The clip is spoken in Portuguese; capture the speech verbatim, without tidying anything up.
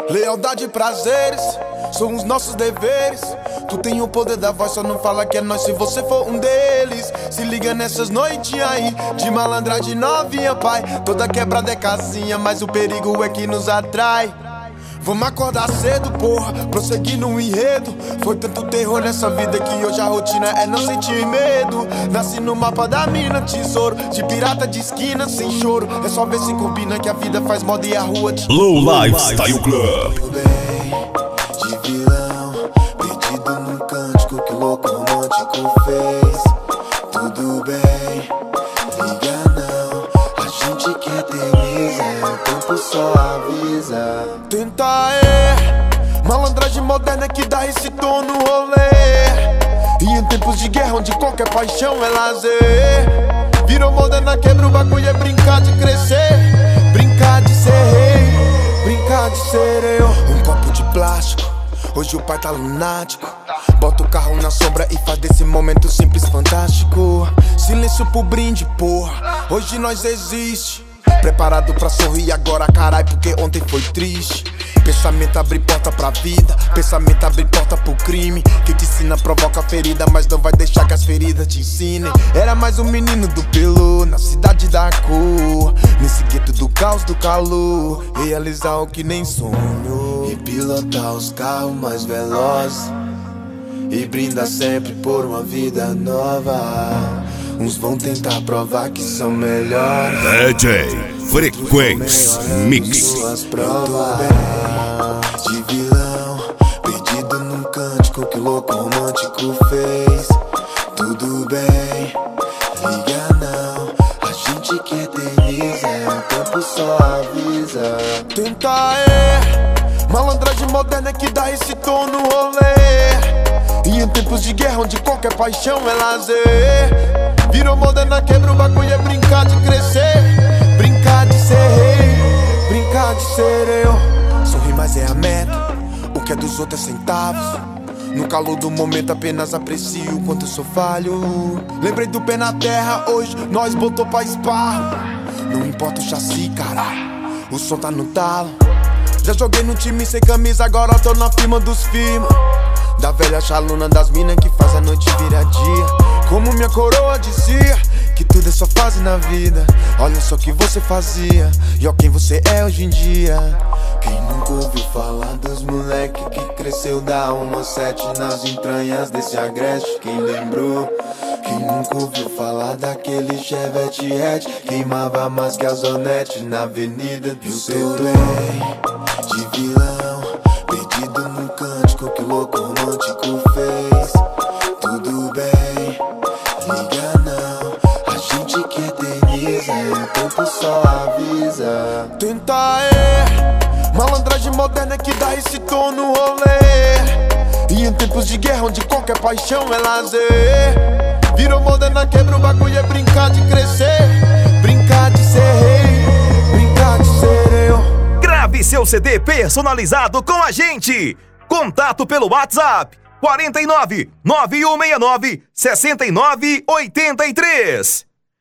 Lealdade e prazeres são os nossos deveres. Tu tem o poder da voz, só não fala que é nós se você for um deles. Se liga nessas noites aí, de malandragem novinha, pai. Toda quebrada é casinha, mas o perigo é que nos atrai. Vamos acordar cedo, porra, prosseguir no enredo. Foi tanto terror nessa vida que hoje a rotina é não sentir medo. Nasci no mapa da mina, tesouro de pirata de esquina, sem choro. É só ver se combina que a vida faz moda e a rua te... Low Lifestyle Club. Tudo bem, de vilão, perdido num cântico que o louco romântico fez. Tudo bem, liga não, a gente que eterniza, o tempo só avisa. Tenta é, malandragem moderna que dá esse tom no rolê. E em tempos de guerra onde qualquer paixão é lazer, virou moderna, quebra o bagulho, é brincar de crescer. Brincar de ser rei, brincar de ser eu. Um copo de plástico, hoje o pai tá lunático. Bota o carro na sombra e faz desse momento simples fantástico. Silêncio pro brinde, porra, hoje nós existe. Preparado pra sorrir agora, carai, porque ontem foi triste. Pensamento abre porta pra vida, pensamento abre porta pro crime. Quem te ensina provoca ferida, mas não vai deixar que as feridas te ensinem. Era mais um menino do pelo, na cidade da cor, nesse gueto do caos, do calor. Realizar o que nem sonho e pilotar os carros mais velozes. E brinda sempre por uma vida nova. Uns vão tentar provar que são melhores. D J Frequência Mix. Suas provas de vilão, perdido num cântico que o louco romântico fez. Tudo bem, liga não, a gente que eterniza, o tempo só avisa. Tenta é, malandragem moderna que dá esse tom no rolê. E em tempos de guerra onde qualquer paixão é lazer, virou moderna, quebra o bagulho, é brincar de crescer. Brincar de ser rei, brincar de ser eu. Sorrir mais é a meta, o que é dos outros é centavos. No calor do momento apenas aprecio o quanto eu sou falho. Lembrei do pé na terra, hoje nós botou pra esparro. Não importa o chassi, caralho, o som tá no talo. Já joguei no time sem camisa, agora tô na firma dos firma. Da velha chaluna das minas que faz a noite virar dia. Como minha coroa dizia, que tudo é só fase na vida. Olha só o que você fazia e ó quem você é hoje em dia. Quem nunca ouviu falar dos moleque que cresceu da uma sete nas entranhas desse agreste? Quem lembrou? Quem nunca ouviu falar daquele Chevette hatch queimava mais que a Zonete na avenida do seu bem? De vilão, perdido num cântico que o louco romântico fez. Tudo bem, liga não, a gente que eterniza, o tempo só avisa. Tenta é, malandragem moderna que dá esse tom no rolê. E em tempos de guerra onde qualquer paixão é lazer, virou moderna, quebra o bagulho, é brincar de crescer. Brincar de ser rei, brincar de ser eu. Grave seu C D personalizado com a gente. Contato pelo WhatsApp quatro nove nove um seis nove, seis nove oito três.